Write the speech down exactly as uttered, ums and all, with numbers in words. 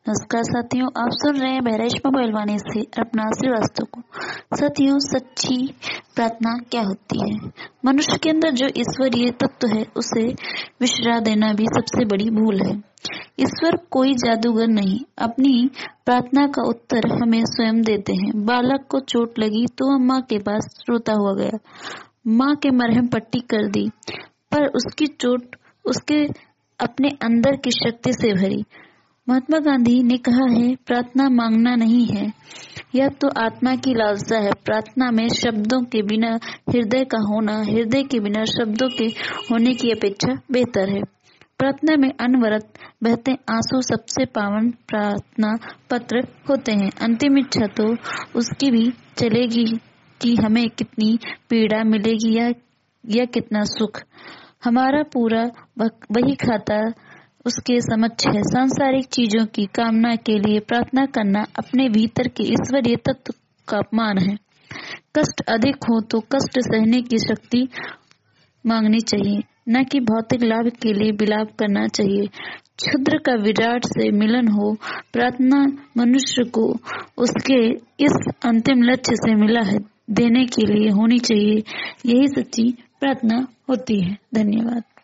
नमस्कार साथियों, आप सुन रहे हैं बहरेशमा पहलवानी से अपना श्रीवास्तव को। साथियों, सच्ची प्रार्थना क्या होती है? मनुष्य के अंदर जो ईश्वरीय तत्व है उसे विसरा देना भी सबसे बड़ी भूल है। ईश्वर कोई जादूगर नहीं, अपनी प्रार्थना का उत्तर हमें स्वयं देते हैं। बालक को चोट लगी तो वह माँ के पास रोता हुआ गया, माँ के मरहम पट्टी कर दी, पर उसकी चोट उसके अपने अंदर की शक्ति से भरी। महात्मा गांधी ने कहा है, प्रार्थना मांगना नहीं है, यह तो आत्मा की लालसा है। प्रार्थना में शब्दों के बिना हृदय का होना, हृदय के बिना शब्दों के होने की अपेक्षा बेहतर है। प्रार्थना में अनवरत बहते आंसू सबसे पावन प्रार्थना पत्र होते हैं। अंतिम इच्छा तो उसकी भी चलेगी कि हमें कितनी पीड़ा मिलेगी या, या कितना सुख। हमारा पूरा वही खाता उसके समक्ष है। सांसारिक चीजों की कामना के लिए प्रार्थना करना अपने भीतर के ईश्वरीय तत्व का अपमान है। कष्ट अधिक हो तो कष्ट सहने की शक्ति मांगनी चाहिए, न कि भौतिक लाभ के लिए विलाप करना चाहिए। क्षुद्र का विराट से मिलन हो। प्रार्थना मनुष्य को उसके इस अंतिम लक्ष्य से मिला है देने के लिए होनी चाहिए। यही सच्ची प्रार्थना होती है। धन्यवाद।